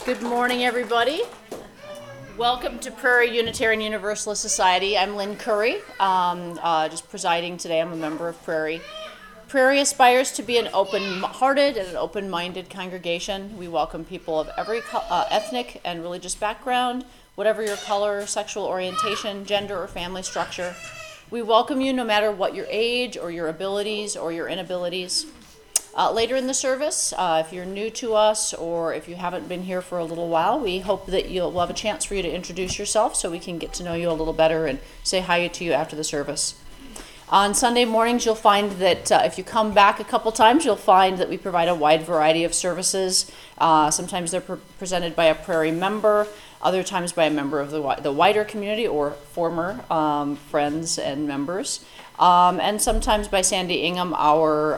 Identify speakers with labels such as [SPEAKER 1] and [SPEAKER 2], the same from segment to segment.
[SPEAKER 1] Good morning, everybody. Welcome to Prairie Unitarian Universalist Society. I'm Lynn Curry, just presiding today. I'm a member of Prairie. Prairie aspires to be an open-hearted and an open-minded congregation. We welcome people of every ethnic and religious background, whatever your color, sexual orientation, gender, or family structure. We welcome you no matter what your age or your abilities or your inabilities. Later in the service, if you're new to us or if you haven't been here for a little while, we hope that we'll have a chance for you to introduce yourself so we can get to know you a little better and say hi to you after the service. On Sunday mornings, you'll find that if you come back a couple times, you'll find that we provide a wide variety of services. Sometimes they're presented by a Prairie member, other times by a member of the wider community or former friends and members. And sometimes by Sandy Ingham, our,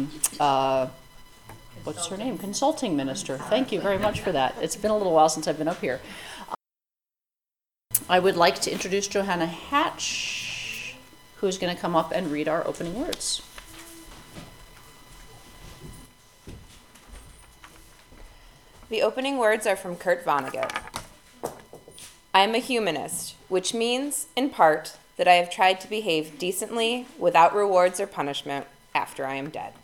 [SPEAKER 1] what's her name? Consulting minister. Thank you very much for that. It's been a little while since I've been up here. I would like to introduce Johanna Hatch, who's going to come up and read our opening words.
[SPEAKER 2] The opening words are from Kurt Vonnegut. I am a humanist, which means, in part, that I have tried to behave decently without rewards or punishment after I am dead.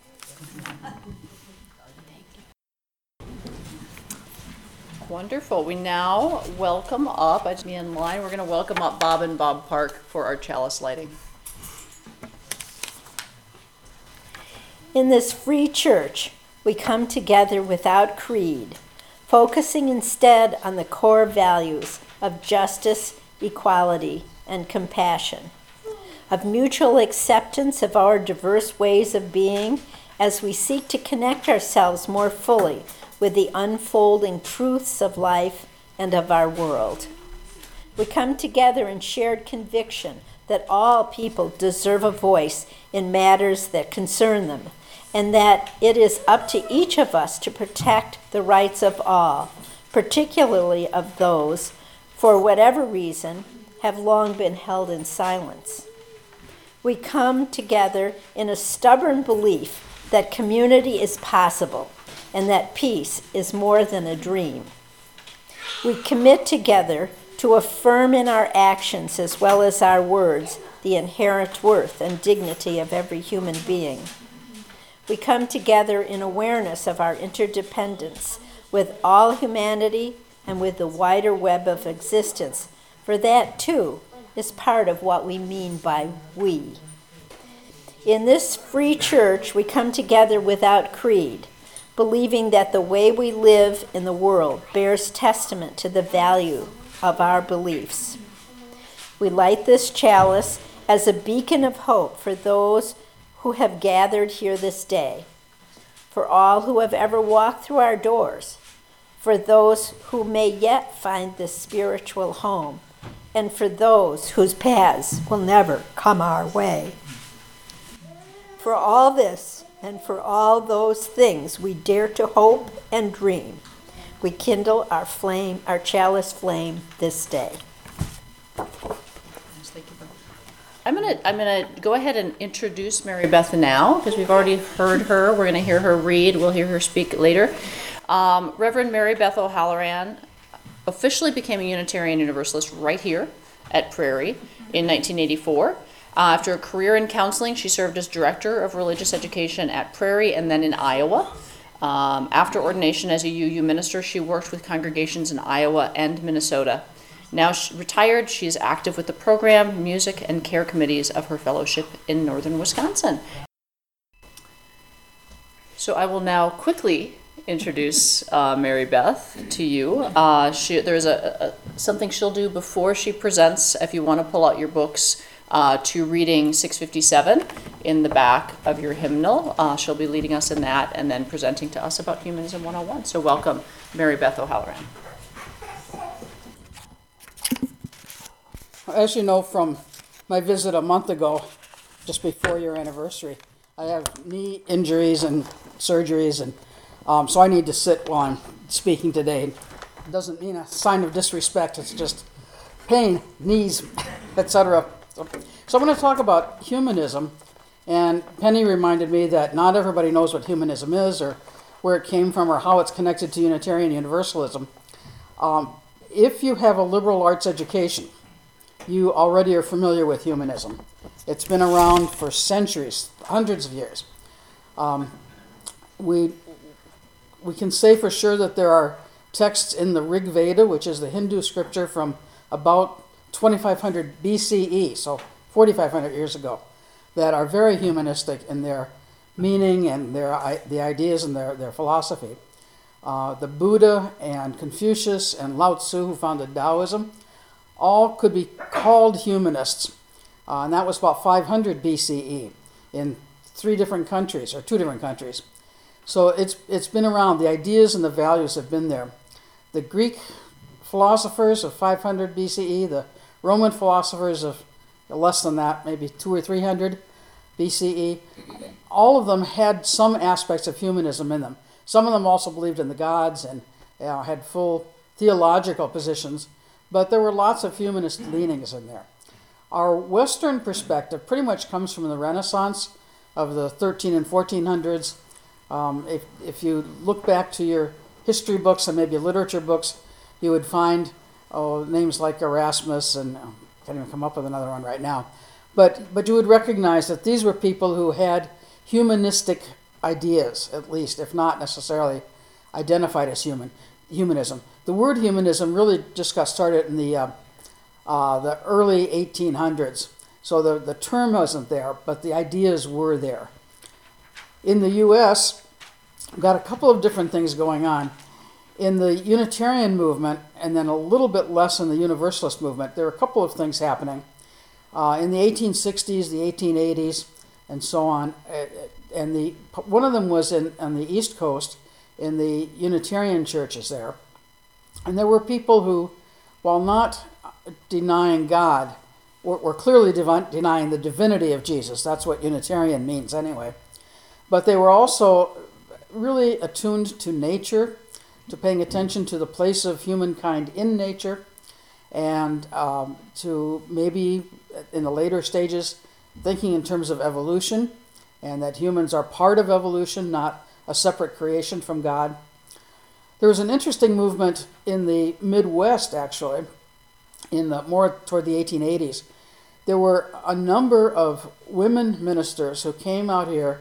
[SPEAKER 1] Wonderful. We now welcome up, I just be in line, we're going to welcome up Bob and Bob Park for our chalice lighting.
[SPEAKER 3] In this free church, we come together without creed, focusing instead on the core values of justice, equality, and compassion, of mutual acceptance of our diverse ways of being as we seek to connect ourselves more fully with the unfolding truths of life and of our world. We come together in shared conviction that all people deserve a voice in matters that concern them, and that it is up to each of us to protect the rights of all, particularly of those, for whatever reason, have long been held in silence. We come together in a stubborn belief that community is possible and that peace is more than a dream. We commit together to affirm in our actions as well as our words the inherent worth and dignity of every human being. We come together in awareness of our interdependence with all humanity and with the wider web of existence, for that, too, is part of what we mean by we. In this free church, we come together without creed, believing that the way we live in the world bears testament to the value of our beliefs. We light this chalice as a beacon of hope for those who have gathered here this day, for all who have ever walked through our doors, for those who may yet find this spiritual home, and for those whose paths will never come our way. For all this, and for all those things we dare to hope and dream, we kindle our flame, our chalice flame this day.
[SPEAKER 1] I'm gonna go ahead and introduce Mary Beth now, because we've already heard her. We're gonna hear her read. We'll hear her speak later. Reverend Mary Beth O'Halloran officially became a Unitarian Universalist right here at Prairie in 1984. After a career in counseling, she served as Director of Religious Education at Prairie and then in Iowa. After ordination as a UU minister, she worked with congregations in Iowa and Minnesota. Now retired, she is active with the program, music, and care committees of her fellowship in northern Wisconsin. So I will now quickly introduce Mary Beth to you. There's something she'll do before she presents, if you want to pull out your books, to reading 657 in the back of your hymnal. She'll be leading us in that and then presenting to us about Humanism 101. So welcome, Mary Beth O'Halloran.
[SPEAKER 4] As you know from my visit a month ago, just before your anniversary, I have knee injuries and surgeries, and so I need to sit while I'm speaking today. It doesn't mean a sign of disrespect, it's just pain, knees, etc. So I'm going to talk about humanism, and Penny reminded me that not everybody knows what humanism is or where it came from or how it's connected to Unitarian Universalism. If you have a liberal arts education, you already are familiar with humanism. It's been around for centuries, hundreds of years. We can say for sure that there are texts in the Rig Veda, which is the Hindu scripture from about 2500 BCE, so 4,500 years ago, that are very humanistic in their meaning and the ideas and their philosophy. The Buddha and Confucius and Lao Tzu, who founded Taoism, all could be called humanists. And that was about 500 BCE in 3 different countries, or 2 different countries. So it's been around. The ideas and the values have been there. The Greek philosophers of 500 BCE, the Roman philosophers of less than that, maybe 200 or 300 BCE, all of them had some aspects of humanism in them. Some of them also believed in the gods and had full theological positions, but there were lots of humanist leanings in there. Our Western perspective pretty much comes from the Renaissance of the 13 and 1400s. If you look back to your history books and maybe literature books, you would find names like Erasmus, and I can't even come up with another one right now. But you would recognize that these were people who had humanistic ideas, at least, if not necessarily identified as humanism. The word humanism really just got started in the early 1800s. So the term wasn't there, but the ideas were there. In the U.S., we've got a couple of different things going on. In the Unitarian movement, and then a little bit less in the Universalist movement, there are a couple of things happening. In the 1860s, the 1880s, and so on, and one of them was on the East Coast, in the Unitarian churches there. And there were people who, while not denying God, were clearly denying the divinity of Jesus. That's what Unitarian means anyway. But they were also really attuned to nature, to paying attention to the place of humankind in nature, and to maybe in the later stages thinking in terms of evolution, and that humans are part of evolution, not a separate creation from God. There was an interesting movement in the Midwest, actually, more toward the 1880s. There were a number of women ministers who came out here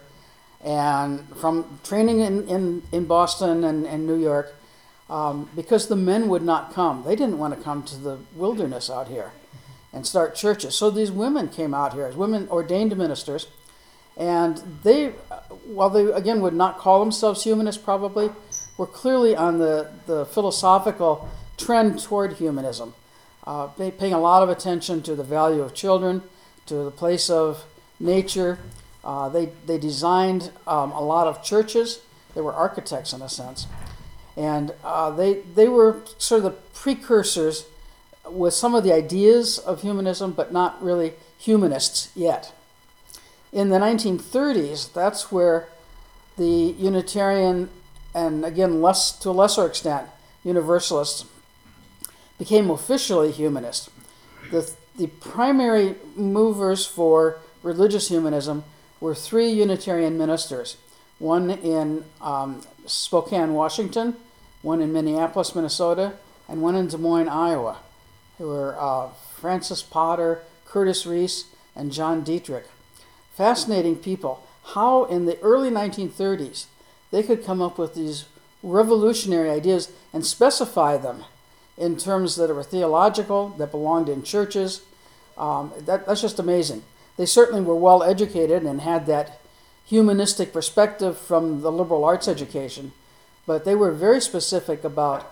[SPEAKER 4] and from training in Boston and New York, because the men would not come. They didn't want to come to the wilderness out here and start churches. So these women came out here as women ordained ministers, and they, while they again would not call themselves humanists probably, were clearly on the philosophical trend toward humanism, paying a lot of attention to the value of children, to the place of nature. They designed a lot of churches. They were architects in a sense. And they were sort of the precursors with some of the ideas of humanism, but not really humanists yet. In the 1930s, that's where the Unitarian, and again to a lesser extent, Universalists, became officially humanist. The primary movers for religious humanism were 3 Unitarian ministers, one in Spokane, Washington, one in Minneapolis, Minnesota, and one in Des Moines, Iowa. They were Francis Potter, Curtis Reese, and John Dietrich. Fascinating people. How in the early 1930s they could come up with these revolutionary ideas and specify them in terms that were theological, that belonged in churches. That's just amazing. They certainly were well educated and had that humanistic perspective from the liberal arts education, but they were very specific about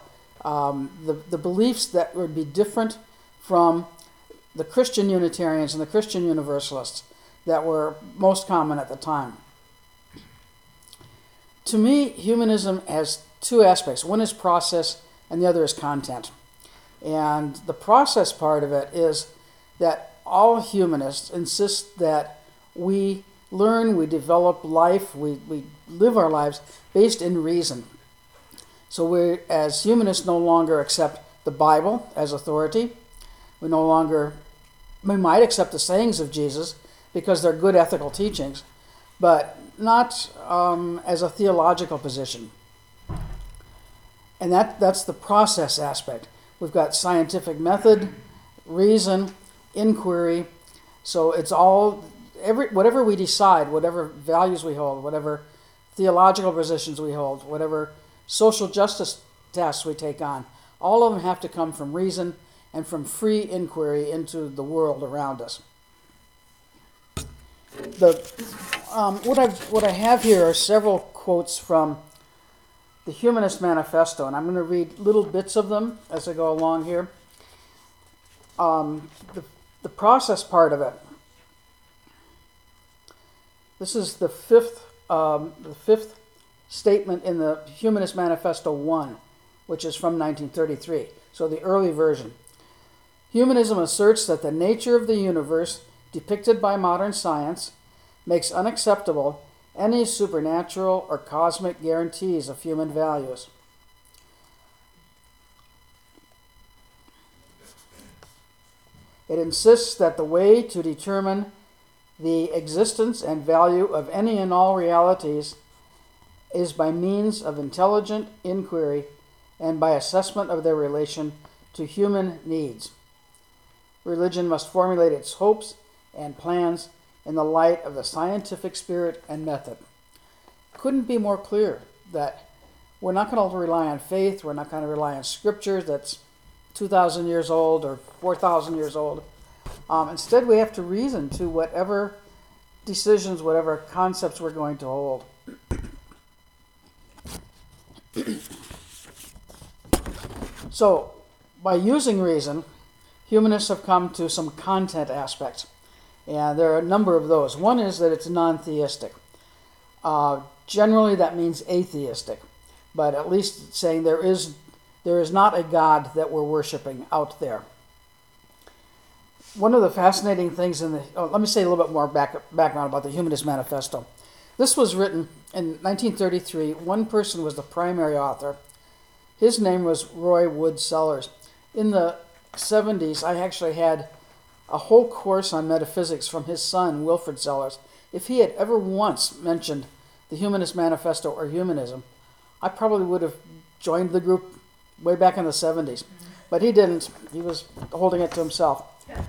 [SPEAKER 4] the beliefs that would be different from the Christian Unitarians and the Christian Universalists that were most common at the time. To me, humanism has 2 aspects. One is process and the other is content. And the process part of it is that all humanists insist that we learn, we develop life, we live our lives based in reason. So we, as humanists, no longer accept the Bible as authority. We might accept the sayings of Jesus because they're good ethical teachings, but not as a theological position. And that's the process aspect. We've got scientific method, reason, inquiry. So it's all, whatever we decide, whatever values we hold, whatever theological positions we hold, whatever social justice tasks we take on, all of them have to come from reason and from free inquiry into the world around us. What I have here are several quotes from the Humanist Manifesto, and I'm going to read little bits of them as I go along here. The process part of it. This is the fifth statement in the Humanist Manifesto 1, which is from 1933, so the early version. Humanism asserts that the nature of the universe depicted by modern science makes unacceptable any supernatural or cosmic guarantees of human values. It insists that the way to determine the existence and value of any and all realities is by means of intelligent inquiry and by assessment of their relation to human needs. Religion must formulate its hopes and plans in the light of the scientific spirit and method. Couldn't be more clear that we're not going to rely on faith, we're not going to rely on scripture that's 2,000 years old or 4,000 years old. Instead, we have to reason to whatever decisions, whatever concepts we're going to hold. So, by using reason, humanists have come to some content aspects. And there are a number of those. One is that it's non-theistic. Generally, that means atheistic. But at least saying there is not a God that we're worshiping out there. One of the fascinating things let me say a little bit more background about the Humanist Manifesto. This was written in 1933. One person was the primary author. His name was Roy Wood Sellers. In the 70s, I actually had a whole course on metaphysics from his son, Wilfrid Sellers. If he had ever once mentioned the Humanist Manifesto or humanism, I probably would have joined the group way back in the 70s. But he didn't. He was holding it to himself.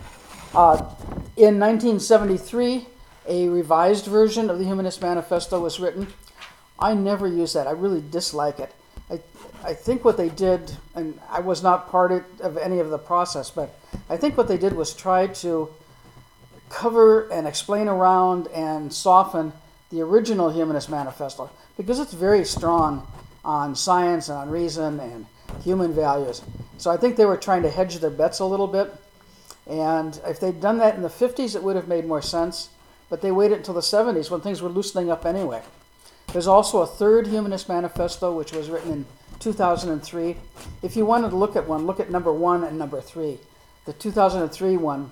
[SPEAKER 4] In 1973, a revised version of the Humanist Manifesto was written. I never use that. I really dislike it. I think what they did, and I was not part of any of the process, but I think what they did was try to cover and explain around and soften the original Humanist Manifesto, because it's very strong on science and on reason and human values. So I think they were trying to hedge their bets a little bit. And if they'd done that in the 50s, it would have made more sense. But they waited until the 70s when things were loosening up anyway. There's also a third Humanist Manifesto, which was written in 2003. If you wanted to look at one, look at number 1 and number 3. The 2003 one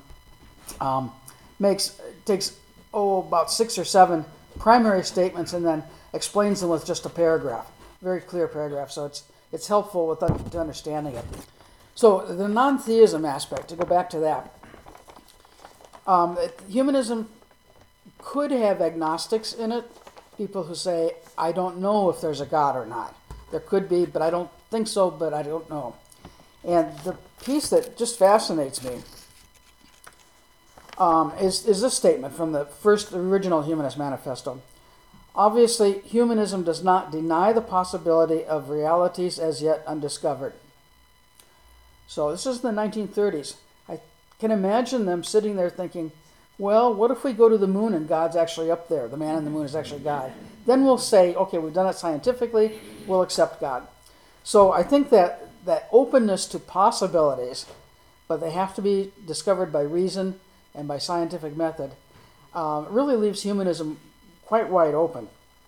[SPEAKER 4] takes about 6 or 7 primary statements and then explains them with just a paragraph. Very clear paragraph, so it's helpful with understanding it. So the non-theism aspect, to go back to that, humanism could have agnostics in it, people who say, I don't know if there's a God or not. There could be, but I don't think so, but I don't know. And the piece that just fascinates me is this statement from the original Humanist Manifesto. Obviously, humanism does not deny the possibility of realities as yet undiscovered. So this is the 1930s. I can imagine them sitting there thinking, well, what if we go to the moon and God's actually up there? The man on the moon is actually God. Then we'll say, okay, we've done it scientifically, we'll accept God. So I think that openness to possibilities, but they have to be discovered by reason and by scientific method, really leaves humanism quite wide open.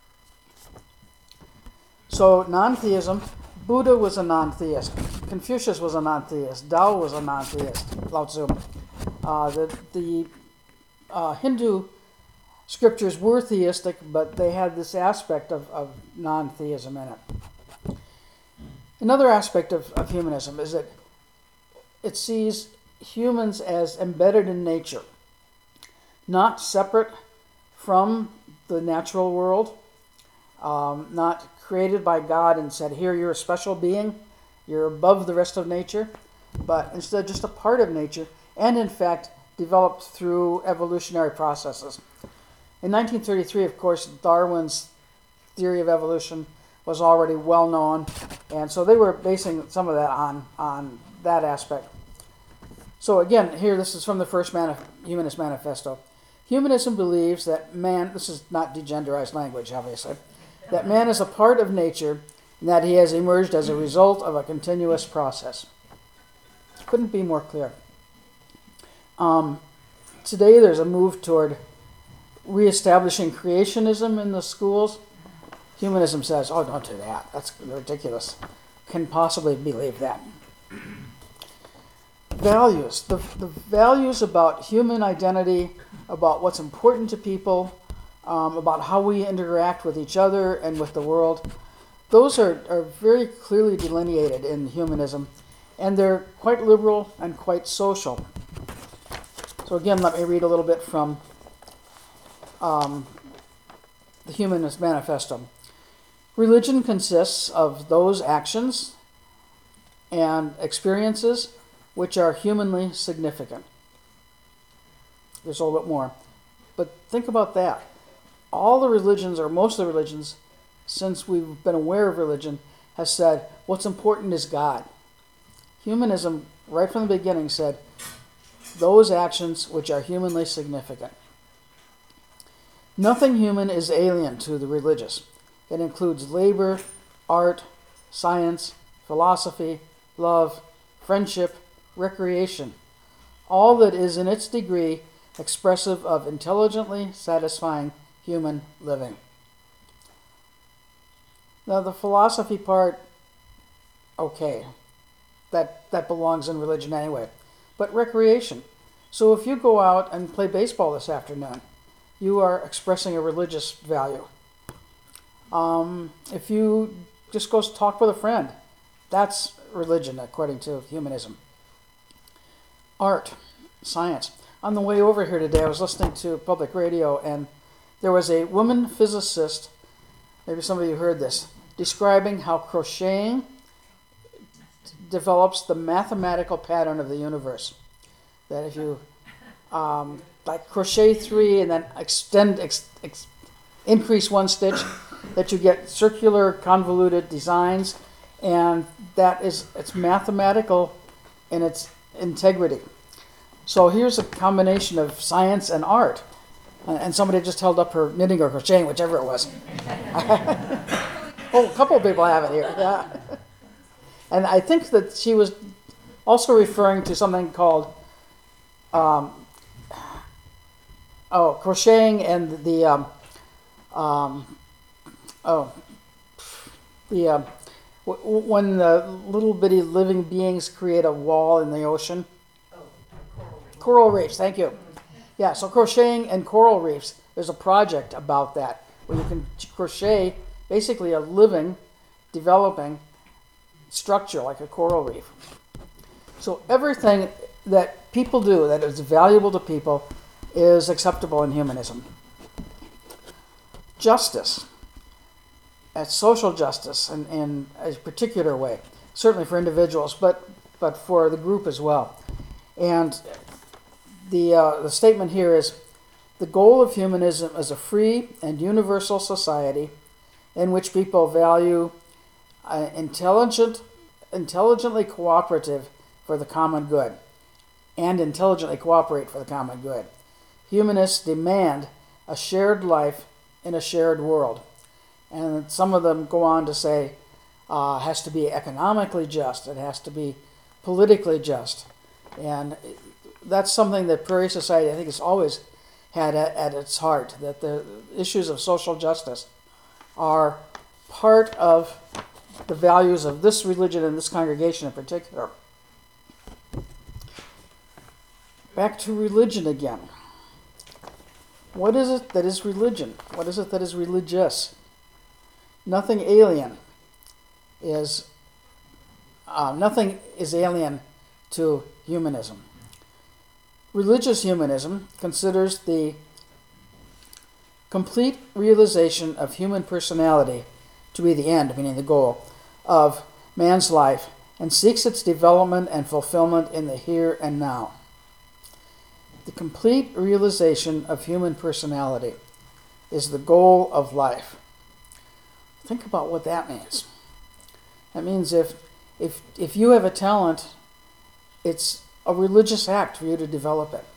[SPEAKER 4] So non-theism, Buddha was a non-theist, Confucius was a non-theist, Tao was a non-theist, Lao Tzu. The Hindu scriptures were theistic, but they had this aspect of non-theism in it. Another aspect of humanism is that it sees humans as embedded in nature, not separate from the natural world, not created by God and said, here, you're a special being, you're above the rest of nature, but instead just a part of nature, and in fact developed through evolutionary processes. In 1933, of course, Darwin's theory of evolution was already well known, and so they were basing some of that on that aspect. So again, here, this is from the first Humanist Manifesto. Humanism believes that man, this is not degenderized language, obviously, that man is a part of nature and that he has emerged as a result of a continuous process. Couldn't be more clear. Today there's a move toward reestablishing creationism in the schools. Humanism says, oh, don't do that. That's ridiculous. Can possibly believe that. Values. The values about human identity, about what's important to people, about how we interact with each other and with the world, those are very clearly delineated in humanism, and they're quite liberal and quite social. So again, let me read a little bit from the Humanist Manifesto. Religion consists of those actions and experiences which are humanly significant. There's a little bit more. But think about that. All the religions, or most of the religions, since we've been aware of religion, has said what's important is God. Humanism, right from the beginning, said those actions which are humanly significant. Nothing human is alien to the religious. It includes labor, art, science, philosophy, love, friendship, recreation, all that is in its degree expressive of intelligently satisfying human living. Now the philosophy part, okay, that belongs in religion anyway. But recreation. So if you go out and play baseball this afternoon, you are expressing a religious value. If you just go talk with a friend, that's religion according to humanism. Art, science. On the way over here today, I was listening to public radio, and there was a woman physicist, maybe some of you heard this, describing how crocheting develops the mathematical pattern of the universe. That if you like crochet 3 and then increase 1 stitch, that you get circular convoluted designs, and it's mathematical in its integrity. So here's a combination of science and art. And somebody just held up her knitting or crocheting, whichever it was. Oh, a couple of people have it here. Yeah. And I think that she was also referring to something called crocheting and when the little bitty living beings create a wall in the ocean. Coral reefs, thank you. Yeah, so crocheting and coral reefs, there's a project about that, where you can crochet basically a living, developing structure like a coral reef. So everything that people do that is valuable to people is acceptable in humanism. Justice. That's social justice in a particular way, certainly for individuals, but for the group as well. And the statement here is, the goal of humanism is a free and universal society in which people value intelligently cooperative for the common good, and intelligently cooperate for the common good. Humanists demand a shared life in a shared world. And some of them go on to say has to be economically just, it has to be politically just. And that's something that Prairie Society, I think, has always had at its heart, that the issues of social justice are part of the values of this religion and this congregation in particular. Back to religion again. What is it that is religion? What is it that is religious? Nothing is alien to humanism. Religious humanism considers the complete realization of human personality to be the end, meaning the goal, of man's life, and seeks its development and fulfillment in the here and now. The complete realization of human personality is the goal of life. Think about what that means. That means if you have a talent, it's a religious act for you to develop it.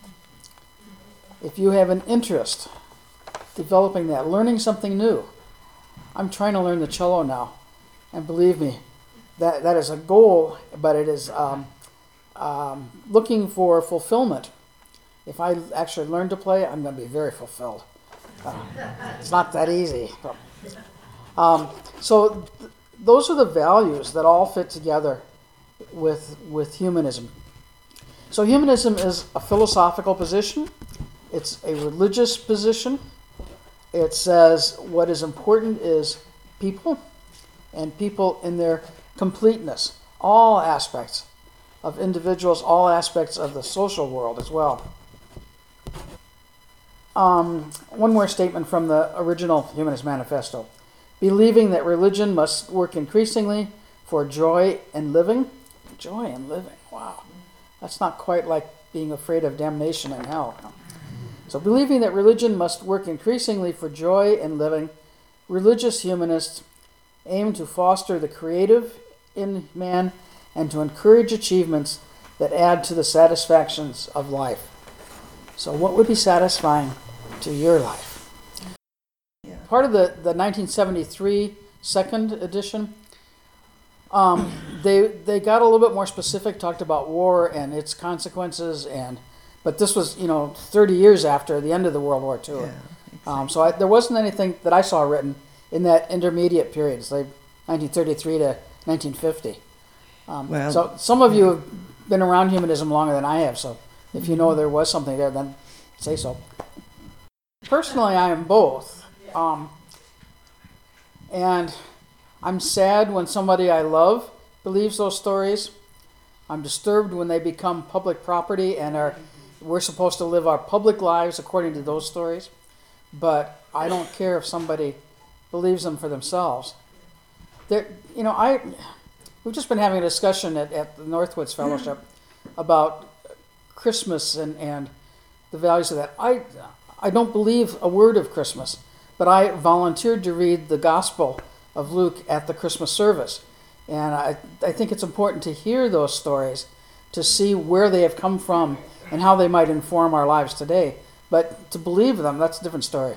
[SPEAKER 4] If you have an interest, developing that, learning something new. I'm trying to learn the cello now, and believe me, that is a goal, but it is looking for fulfillment. If I actually learn to play, I'm going to be very fulfilled. It's not that easy. So those are the values that all fit together with humanism. So humanism is a philosophical position. It's a religious position. It says what is important is people, and people in their completeness, all aspects of individuals, all aspects of the social world as well. One more statement from the original Humanist Manifesto. Believing that religion must work increasingly for joy in living. Joy in living, wow. That's not quite like being afraid of damnation in hell. So believing that religion must work increasingly for joy in living, religious humanists aim to foster the creative in man and to encourage achievements that add to the satisfactions of life. So what would be satisfying to your life? Part of the 1973 second edition, they got a little bit more specific, talked about war and its consequences, but this was 30 years after the end of the World War II. Yeah, exactly. So there wasn't anything that I saw written in that intermediate period, it's like 1933 to 1950. So some of you have been around humanism longer than I have, so if you know there was something there, then say so. Personally, I am both. And I'm sad when somebody I love believes those stories. I'm disturbed when they become public property and we're supposed to live our public lives according to those stories. But I don't care if somebody believes them for themselves. We've just been having a discussion at the Northwoods Fellowship about Christmas and the values of that. I don't believe a word of Christmas, but I volunteered to read the Gospel of Luke at the Christmas service. And I think it's important to hear those stories, to see where they have come from and how they might inform our lives today. But to believe them, that's a different story.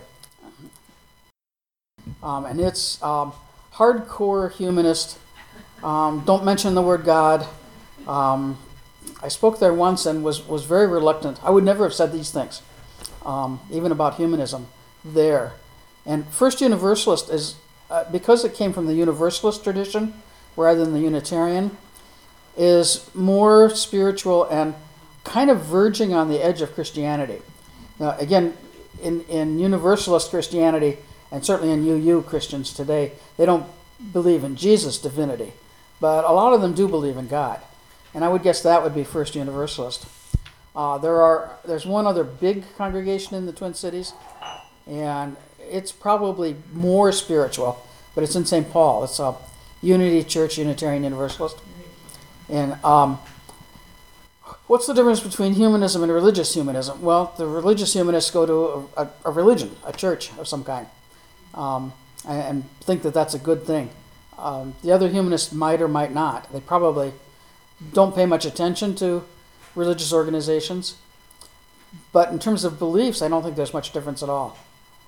[SPEAKER 4] And it's hardcore humanist. Don't mention the word God. I spoke there once and was very reluctant. I would never have said these things, even about humanism there. And First Universalist is, because it came from the Universalist tradition rather than the Unitarian, is more spiritual and kind of verging on the edge of Christianity. Now, again, in Universalist Christianity, and certainly in UU Christians today, they don't believe in Jesus' divinity, but a lot of them do believe in God. And I would guess that would be First Universalist. There's one other big congregation in the Twin Cities, and it's probably more spiritual, but it's in St. Paul. It's a Unity Church, Unitarian Universalist. And what's the difference between humanism and religious humanism? Well, the religious humanists go to a religion, a church of some kind, and think that that's a good thing. The other humanists might or might not. They probably don't pay much attention to religious organizations. But in terms of beliefs, I don't think there's much difference at all.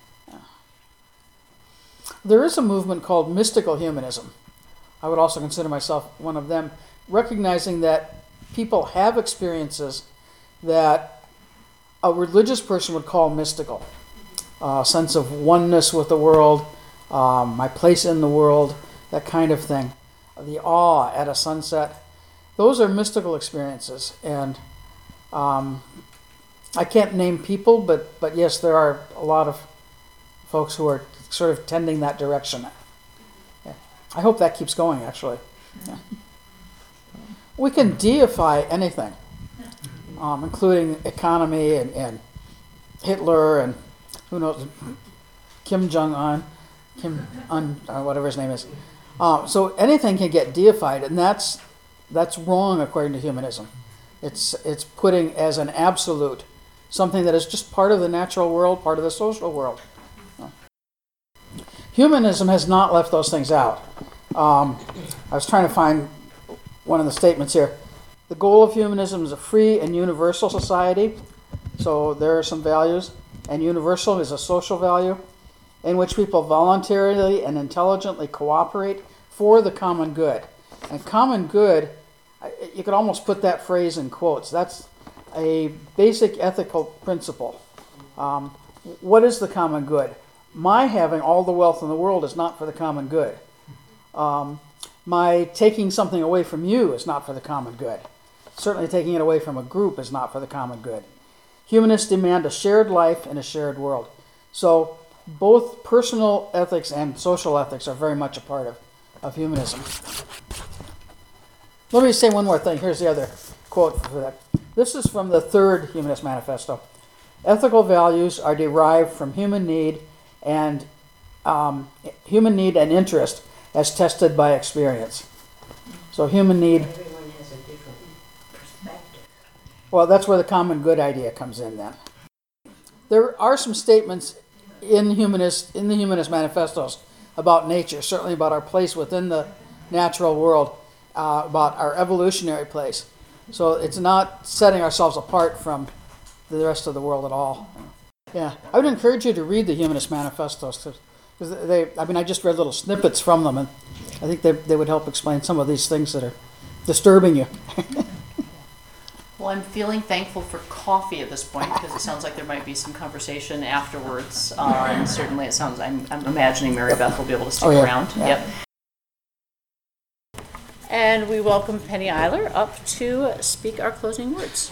[SPEAKER 4] There is a movement called mystical humanism. I would also consider myself one of them, recognizing that people have experiences that a religious person would call mystical. A sense of oneness with the world, my place in the world, that kind of thing. The awe at a sunset. Those are mystical experiences. And I can't name people, but yes, there are a lot of folks who are sort of tending that direction. Yeah. I hope that keeps going, actually. Yeah. We can deify anything, including economy and Hitler and who knows, Kim Jong-un. whatever his name is. So anything can get deified, and that's wrong according to humanism. It's putting as an absolute something that is just part of the natural world, part of the social world. Humanism has not left those things out. I was trying to find one of the statements here. The goal of humanism is a free and universal society. So there are some values. And universal is a social value in which people voluntarily and intelligently cooperate for the common good. And common good, you could almost put that phrase in quotes. That's a basic ethical principle. What is the common good? My having all the wealth in the world is not for the common good. My taking something away from you is not for the common good. Certainly taking it away from a group is not for the common good. Humanists demand a shared life in a shared world. So both personal ethics and social ethics are very much a part of humanism. Let me say one more thing. Here's the other quote for that. This is from the third Humanist Manifesto. Ethical values are derived from human need and interest as tested by experience. So human need.
[SPEAKER 3] Everyone has a different perspective.
[SPEAKER 4] Well, that's where the common good idea comes in then. There are some statements in the Humanist Manifestos about nature, certainly about our place within the natural world, about our evolutionary place. So it's not setting ourselves apart from the rest of the world at all. Yeah, I would encourage you to read the Humanist Manifestos, because I just read little snippets from them, and I think they would help explain some of these things that are disturbing you.
[SPEAKER 1] Well, I'm feeling thankful for coffee at this point because it sounds like there might be some conversation afterwards. And certainly it sounds, I'm imagining Mary Beth will be able to stick around.
[SPEAKER 4] Yeah.
[SPEAKER 1] Yep. And we welcome Penny Eiler up to speak our closing words.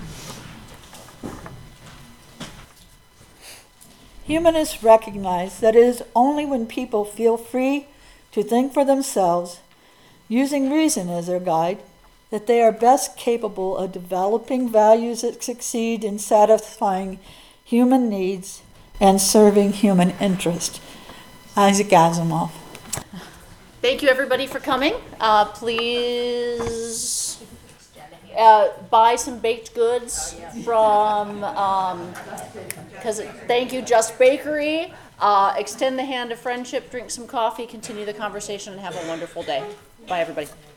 [SPEAKER 5] Humanists recognize that it is only when people feel free to think for themselves, using reason as their guide, that they are best capable of developing values that succeed in satisfying human needs and serving human interest. Isaac Asimov.
[SPEAKER 1] Thank you, everybody, for coming. Please buy some baked goods from, thank you, Just Bakery. Extend the hand of friendship, drink some coffee, continue the conversation, and have a wonderful day. Bye, everybody.